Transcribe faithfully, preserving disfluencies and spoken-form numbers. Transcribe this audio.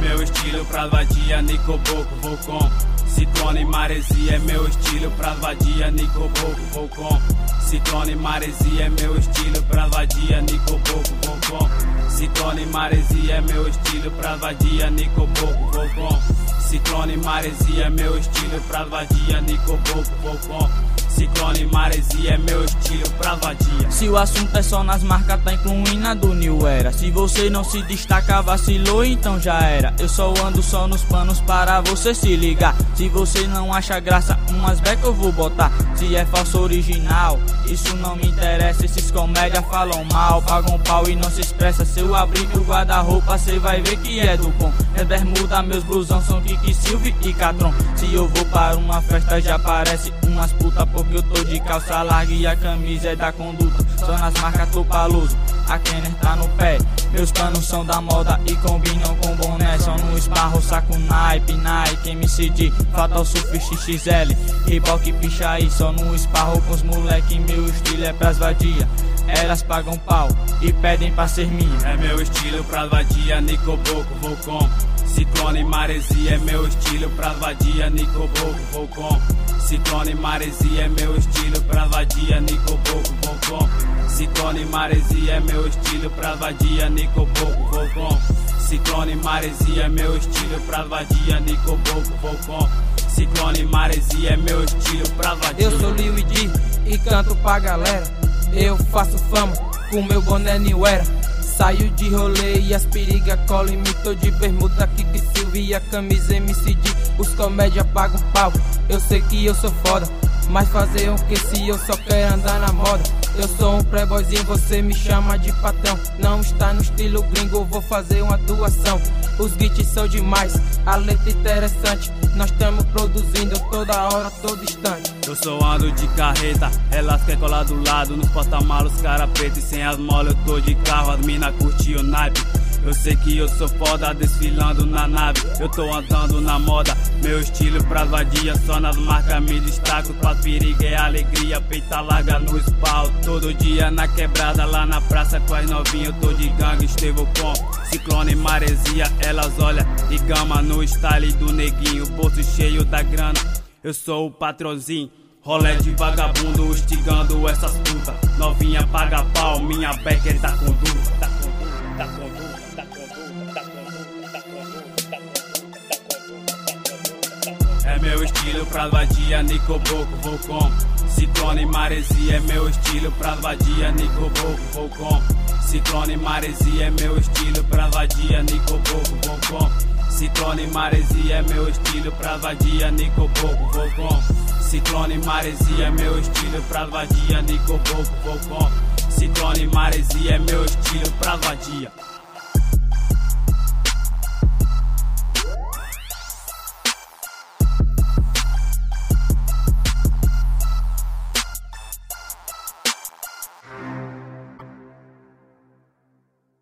meu estilo pra vadia, Nicoboco, vou com ciclone e maresia. É meu estilo pra vadia, Nicoboco, vou com ciclone e maresia. É meu estilo pra vadia, Nicoboco, vou com ciclone e maresia. É meu estilo pra vadia, Nicoboco, vou com ciclone e maresia. É meu estilo pra vadia, Nicoboco, vou com ciclone e maresia. É meu estilo pra vadia. Se o assunto é só nas marcas, tá incluindo a do New Era. Se você não se destaca, vacilou, então já era. Eu só ando só nos panos para você se ligar. Se você não acha graça, umas becas eu vou botar. Se é falso original, isso não me interessa. Esses comédia falam mal, pagam pau e não se expressa. Se eu abrir meu guarda-roupa, cê vai ver que é do bom. Minhas bermuda, meus blusão são Kiki, Silvio e Catron. Se eu vou para uma festa, já parece umas puta, porque eu tô de calça larga e a camisa é da conduta. Só nas marcas tô paloso, a Kenner tá no pé. Meus panos são da moda e combinam com boné. Só no esparro, saco naipe, Nike, M C D, Fatal Surf X X L, Reebok, Pichaí. Só no esparro com os moleque, meu estilo é pras vadia. Elas pagam pau e pedem pra ser minha. É meu estilo pra vadia, Nicoboco, vou com ciclone e maresia. É meu estilo pra vadia, Nicoboco, vou com ciclone e maresia. É meu estilo pra vadia, Nicoboco, vou com ciclone e maresia. É meu estilo pra vadia, Nicoboco, vou com ciclone e maresia. É meu estilo pra vadia, Nicoboco, vou com ciclone e maresia. É meu estilo pra vadia. Eu sou Lil D e canto pra galera. Eu faço fama com meu boné New Era. Saio de rolê e as perigas colam em mim. Tô de bermuda, Kiki, Silvio e a camisa M C D. Os comédia pagam pau, eu sei que eu sou foda, mas fazer o que se eu só quero andar na moda? Eu sou um playboyzinho, você me chama de patrão. Não está no estilo gringo, vou fazer uma doação. Os beats são demais, a letra interessante. Nós estamos produzindo toda hora, todo instante. Eu só ando de carreta, elas quer colar do lado. Nos porta-malas, cara preta e sem as molas eu tô de carro. As mina curte o naipe, eu sei que eu sou foda desfilando na nave. Eu tô andando na moda, meu estilo pra vadia. Só nas marcas me destaco, pra periga é alegria. Peita larga no espalho, todo dia na quebrada. Lá na praça com as novinhas, eu tô de gangue, estevo com ciclone e maresia. Elas olham e gama no style do neguinho, bolso cheio da grana. Eu sou o patrãozinho, rolé de vagabundo, instigando essas putas. Novinha paga pau, minha Becker tá com duro, tá com duro, tá com duro, tá com duro, tá com duro, tá com duro, tá com duro, tá com duro, tá com duro. É meu estilo pra vadia, Nicoboco, vou com ciclone e maresia. É meu estilo pra vadia, Nicoboco, vou com ciclone e maresia. É meu estilo pra vadia, Nicoboco, vou com ciclone e maresia. É meu estilo pra vadia, Nicoboco, vou com ciclone e maresia. É meu estilo pra vadia, Nicoboco, vou com ciclone e maresia. É meu estilo pra vadia.